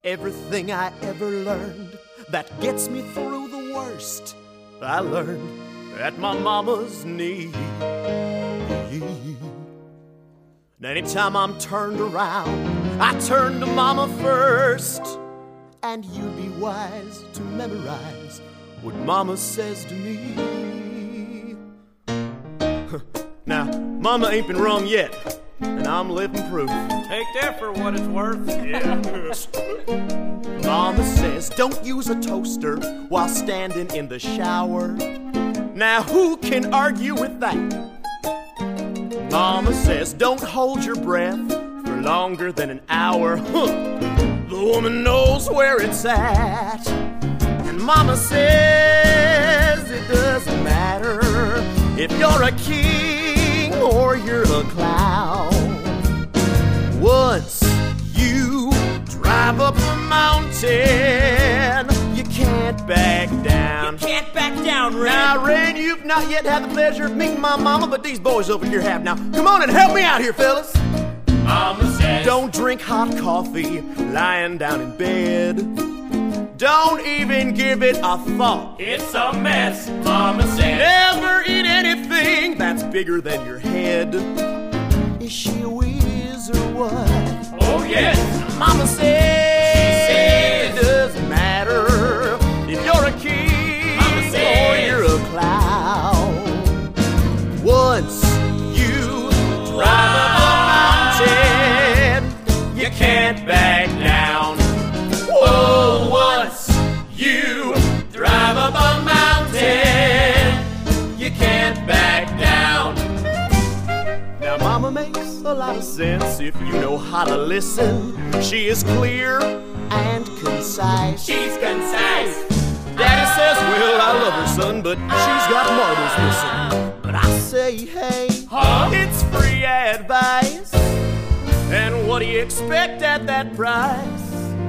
Everything I ever learned that gets me through the worst, I learned at my mama's knee. And anytime I'm turned around, I turn to mama first. And you'd be wise to memorize what mama says to me. Now, mama ain't been wrong yet, and I'm living proof. Take that for what it's worth. Yeah. Mama says don't use a toaster while standing in the shower. Now who can argue with that? Mama says don't hold your breath for longer than an hour. The woman knows where it's at. And mama says it doesn't matter if you're a king or you're a clown. Once you drive up a mountain, you can't back down. You can't back down, Rain. Now, Rain, you've not yet had the pleasure of meeting my mama, but these boys over here have now. Come on and help me out here, fellas. Mama says don't drink hot coffee lying down in bed. Don't even give it a thought. It's a mess, Mama says. Never eat anything that's bigger than your head. Is she a whiz or what? Oh, yes. Mama says it doesn't matter if you're a king or you're a clown. Once you drive up a mountain, you can't back down. Oh, once you drive up a mountain, you can't back down. Now, mama makes a lot of sense if you know how to listen. She is clear and concise. She's concise. Daddy says, well, I love her, son, but she's got marbles missing. But I say, hey, it's free advice. And what do you expect at that price?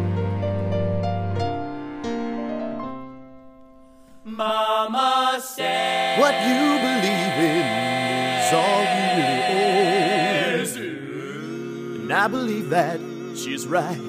Mama says what you believe in is all you really own. And I believe that she's right.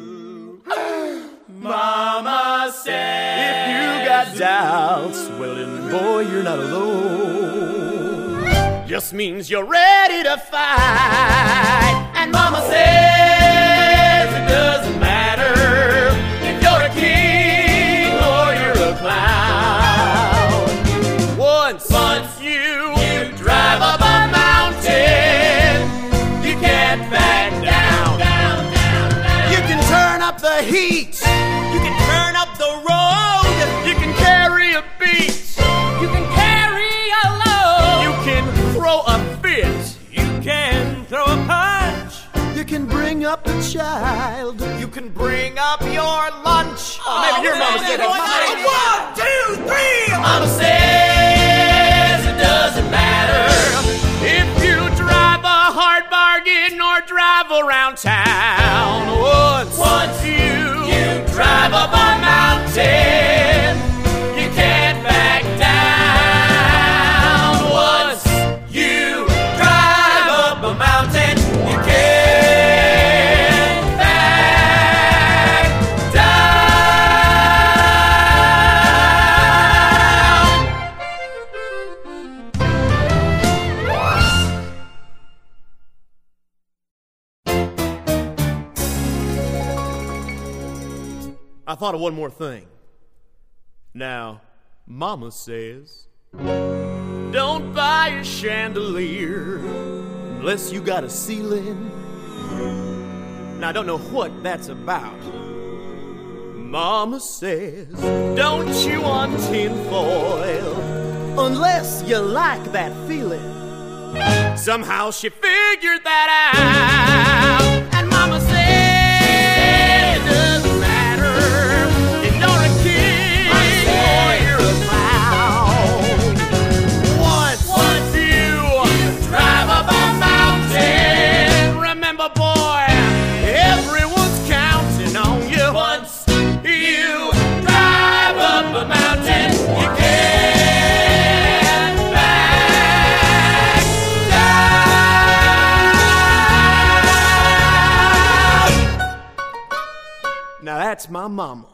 Mama says if you got doubts, well then, boy, you're not alone. Just means you're ready to fight. And mama says it doesn't matter if you're a king or you're a clown. Once you drive up a mountain, you can't back down. You can turn up the heat. You can turn up the road. You can carry a beat. you can carry a load. You can throw a fit. You can throw a punch. You can bring up a child. You can bring up your lunch. Maybe your mama said it. 1, 2, 3. Mama says it doesn't matter if you drive a hard bargain or drive around town. Once you drive up a mountain, you can't back down. Once you drive up a mountain, you can't back I thought of one more thing. Now, Mama says, don't buy a chandelier unless you got a ceiling. Now, I don't know what that's about. Mama says, don't chew on tinfoil unless you like that feeling. Somehow she figured that out. And Mama says, it doesn't matter if you're a king or you're a clown. Once you drive up a mountain, remember, boy, everyone's counting on you. Once you drive up a mountain, you can't back down. Now that's my mama.